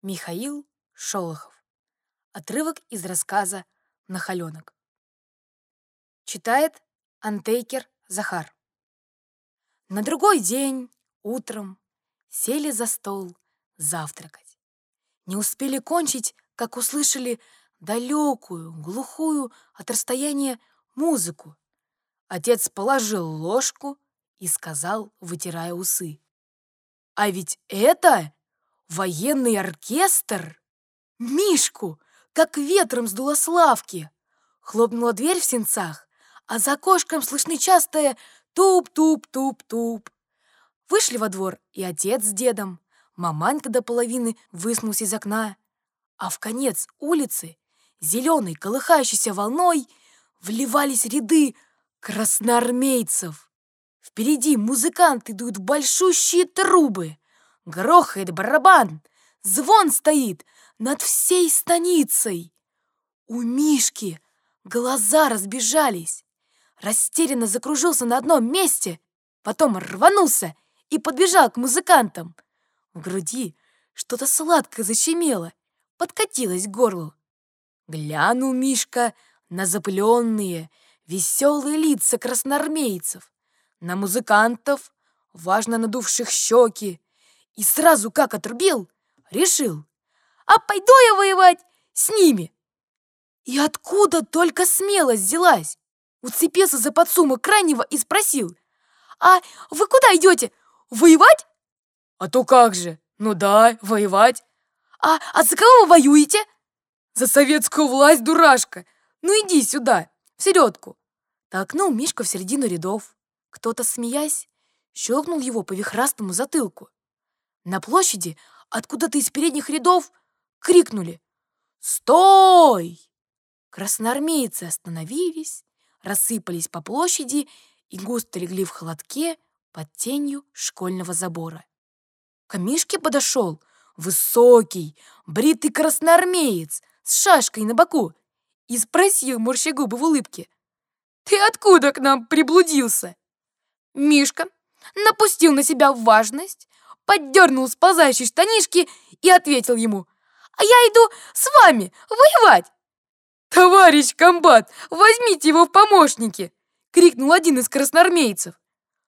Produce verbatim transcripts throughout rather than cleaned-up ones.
Михаил Шолохов. Отрывок из рассказа «Нахаленок». Читает Антейкер Захар. На другой день утром сели за стол завтракать. Не успели кончить, как услышали далекую, глухую от расстояния музыку. Отец положил ложку и сказал, вытирая усы: «А ведь это военный оркестр!» Мишку как ветром сдуло с лавки. Хлопнула дверь в сенцах, а за окошком слышны частое туп-туп-туп-туп. Вышли во двор и отец с дедом. Маманька до половины высунулась из окна. А в конец улицы, зеленой колыхающейся волной, вливались ряды красноармейцев. Впереди музыканты дуют в большущие трубы. Грохает барабан, звон стоит над всей станицей. У Мишки глаза разбежались. Растерянно закружился на одном месте, потом рванулся и подбежал к музыкантам. В груди что-то сладкое защемело, подкатилось к горлу. Глянул Мишка на запыленные, веселые лица красноармейцев, на музыкантов, важно надувших щеки, и сразу как отрубил, решил: а пойду я воевать с ними. И откуда только смелость взялась? Уцепился за подсумок крайнего и спросил: а вы куда идете? Воевать? А то как же, ну да, воевать. А, а за кого вы воюете? За советскую власть, дурашка. Ну иди сюда, в середку. Толкнул Мишка в середину рядов. Кто-то, смеясь, щелкнул его по вихрастому затылку. На площади откуда-то из передних рядов крикнули: «Стой!» Красноармейцы остановились, рассыпались по площади и густо легли в холодке под тенью школьного забора. К Мишке подошел высокий, бритый красноармеец с шашкой на боку и спросил, морща губы в улыбке: «Ты откуда к нам приблудился?» Мишка напустил на себя важность, поддернул сползающие штанишки и ответил ему: «А я иду с вами воевать!» «Товарищ комбат, возьмите его в помощники!» — крикнул один из красноармейцев.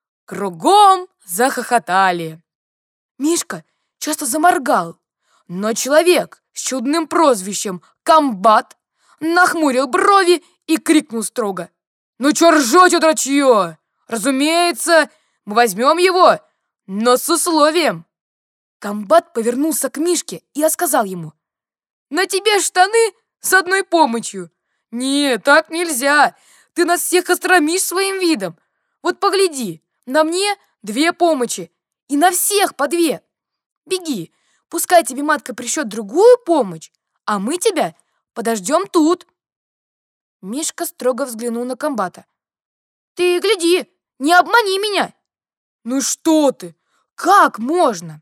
Кругом захохотали. Мишка часто заморгал, но человек с чудным прозвищем «Комбат» нахмурил брови и крикнул строго: «Ну чё ржёте, дрочьё? Разумеется, мы возьмем его, но с условием!» Комбат повернулся к Мишке и рассказал ему: «На тебе штаны с одной помощью. Не, так нельзя. Ты нас всех остромишь своим видом. Вот погляди, на мне две помощи, и на всех по две. Беги, пускай тебе матка пришлет другую помощь, а мы тебя подождем тут». Мишка строго взглянул на комбата. «Ты гляди, не обмани меня!» «Ну что ты? Как можно?»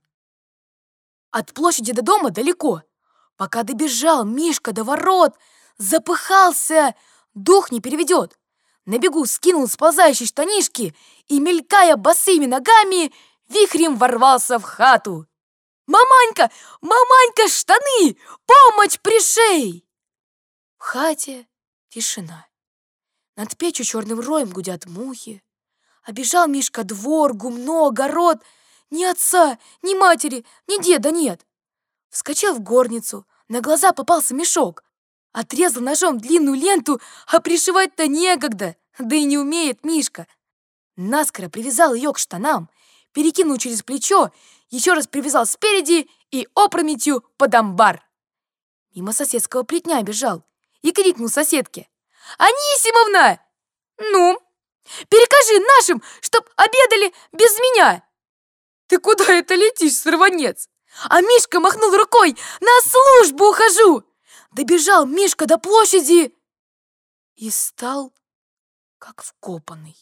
От площади до дома далеко. Пока добежал Мишка до ворот, запыхался, дух не переведет. На бегу скинул сползающие штанишки и, мелькая босыми ногами, вихрем ворвался в хату. «Маманька! Маманька, штаны! Помощь пришей!» В хате тишина. Над печью черным роем гудят мухи. Обежал Мишка двор, гумно, огород. Ни отца, ни матери, ни деда нет. Вскочил в горницу, на глаза попался мешок. Отрезал ножом длинную ленту, а пришивать-то некогда, да и не умеет Мишка. Наскоро привязал ее к штанам, перекинул через плечо, еще раз привязал спереди и опрометью под амбар. Мимо соседского плетня бежал и крикнул соседке: «Анисимовна! Ну, перекажи нашим, чтоб обедали без меня!» «Ты куда это летишь, сорванец?» А Мишка махнул рукой: «На службу ухожу!» Добежал Мишка до площади и стал как вкопанный.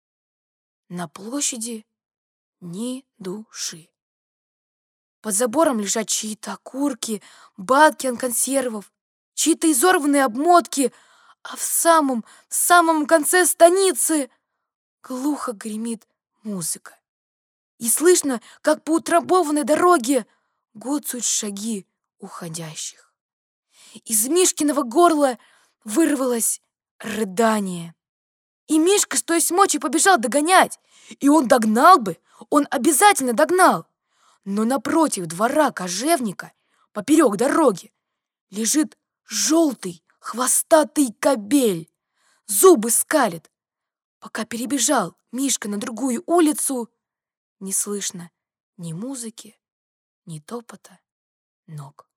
На площади ни души. Под забором лежат чьи-то окурки, банки от консервов, чьи-то изорванные обмотки, а в самом, самом конце станицы глухо гремит музыка. И слышно, как по утрамбованной дороге гоцают шаги уходящих. Из Мишкиного горла вырвалось рыдание. И Мишка, что есть мочи, побежал догонять. И он догнал бы, он обязательно догнал. Но напротив двора кожевника, поперек дороги, лежит желтый хвостатый кобель. Зубы скалит. Пока перебежал Мишка на другую улицу, не слышно ни музыки, ни топота ног.